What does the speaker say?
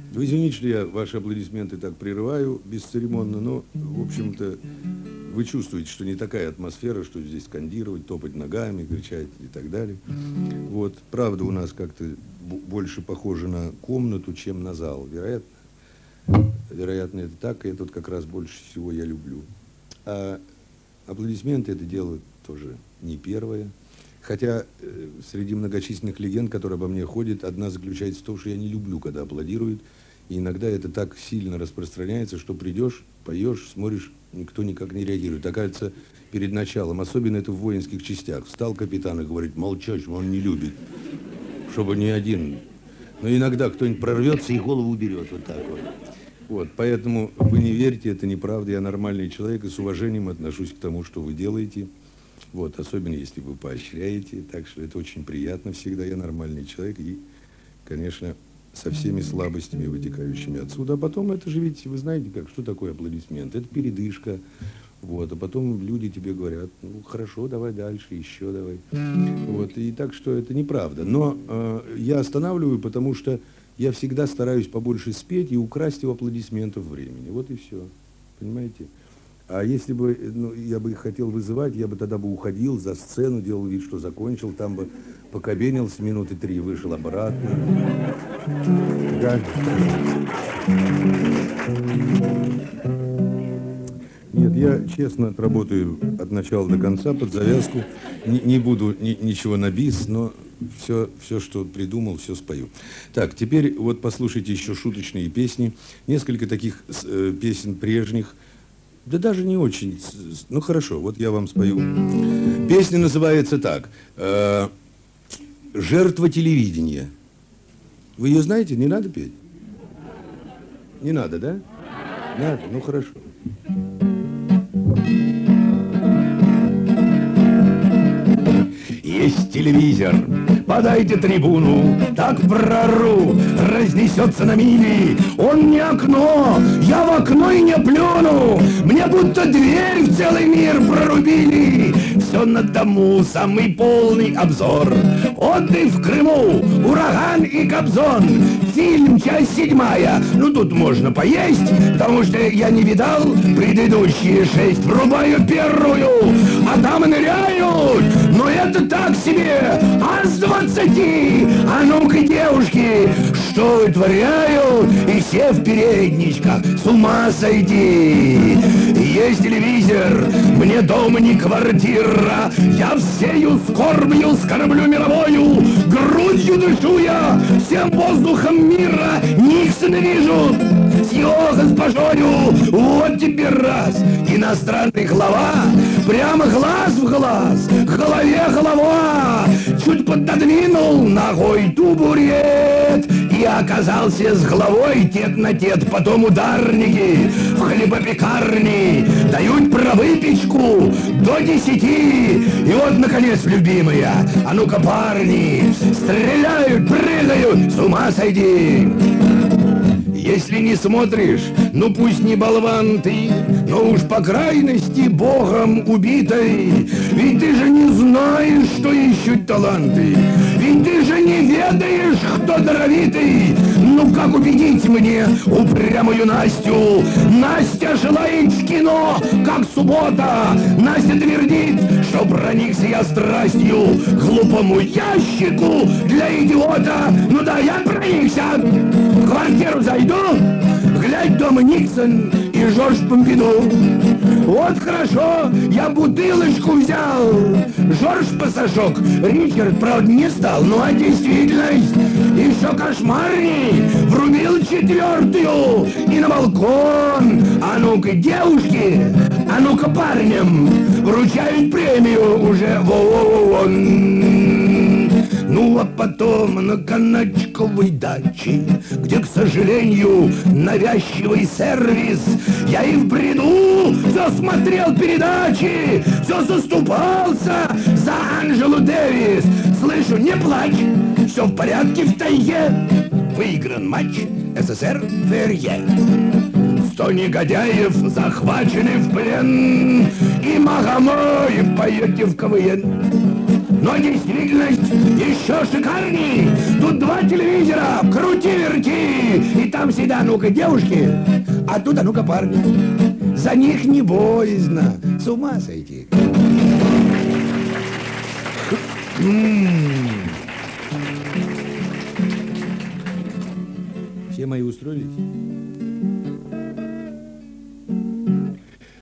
Вы извините, что я ваши аплодисменты так прерываю бесцеремонно, но, в общем-то, вы чувствуете, что не такая атмосфера, что здесь скандировать, топать ногами, кричать и так далее. Вот, правда, у нас как-то больше похоже на комнату, чем на зал, вероятно. Вероятно, это так, и это вот как раз больше всего я люблю. А аплодисменты это дело тоже не первое. Хотя среди многочисленных легенд, которые обо мне ходят, одна заключается в том, что я не люблю, когда аплодируют. И иногда это так сильно распространяется, что придешь, поешь, смотришь, никто никак не реагирует. Оказывается, перед началом, особенно это в воинских частях, встал капитан и говорит: молчать, он не любит, чтобы ни один. Но иногда кто-нибудь прорвется и голову уберет, вот так вот. Вот, поэтому вы не верьте, это неправда, я нормальный человек и с уважением отношусь к тому, что вы делаете. Вот, особенно если вы поощряете, так что это очень приятно всегда, я нормальный человек и, конечно, со всеми слабостями, вытекающими отсюда. А потом это же ведь, вы знаете, как, что такое аплодисмент? Это передышка, вот, а потом люди тебе говорят: ну, хорошо, давай дальше, еще давай. Вот, и так что это неправда. Но я останавливаю, потому что я всегда стараюсь побольше спеть и украсть у аплодисментов времени. Вот и все, понимаете? А если бы я бы их хотел вызывать, я бы тогда бы уходил за сцену, делал вид, что закончил, там бы покабенился минуты 3, вышел обратно. Да. Нет, я честно отработаю от начала до конца, под завязку. Не буду ничего на бис, но все, что придумал, все спою. Так, теперь вот послушайте еще шуточные песни. Несколько таких песен прежних. Да даже не очень. Ну хорошо, вот я вам спою. Песня называется так. «Жертва телевидения». Вы ее знаете? Не надо петь? Не надо, да? Надо? Ну хорошо. Есть телевизор, подайте трибуну, так прору, разнесется на мили. Он не окно, я в окно и не плюну, мне будто дверь в целый мир прорубили. Все на дому, самый полный обзор, отдых в Крыму, ураган и Кобзон. Фильм, часть 7. Ну тут можно поесть, потому что я не видал предыдущие 6. Врубаю первую, а там ныряют, но это так себе. А с 20, а ну-ка, девушки, что вытворяют? И все в передничках, с ума сойти. Есть телевизор, мне дома не квартира, я всею скорбью скорблю мировою, грудью дышу я всем воздухом мира, Никсона вижу с его госпожою. Вот тебе раз, иностранный глава, прямо глаз в глаз, к голове голова, чуть пододвинул ногой табурет и оказался с головой тет на тет. Потом ударники в хлебопекарне дают про выпечку до 10. И вот, наконец, любимая, а ну-ка, парни, стреляют, прыгают, с ума сойди. Если не смотришь, ну пусть не болван ты, но уж по крайности Богом убитой. Ведь ты же не знаешь, что ищут таланты, ведь ты же не ведаешь, кто даровитый. Ну как убедить мне упрямую Настю? Настя желает в кино, как суббота. Настя твердит, что проникся я страстью к глупому ящику для идиота. Ну да, я проникся. В квартиру зайду, глядь, дома Никсон и Жорж Помпиду. Вот хорошо, я бутылочку взял, Жорж пасашок, Ричард, правда, не стал. Ну а действительность еще кошмарней. Врубил 4-ю и на балкон. А ну-ка, девушки, а ну-ка, парням вручают премию уже вон. Ну а потом на Каначковой даче, где, к сожалению, навязчивый сервис, я и в бреду все смотрел передачи, все заступался за Анжелу Дэвис. Слышу, не плачь, все в порядке в тайге. Выигран матч СССР-Верье. 100 негодяев захвачены в плен, и Магомаев поете в КВН. Ну Но действительность еще шикарней. Тут 2 телевизора, крути-верти. И там всегда, ну-ка, девушки, а тут, а ну-ка, парни. За них не боязно. С ума сойти. Все мои устроились?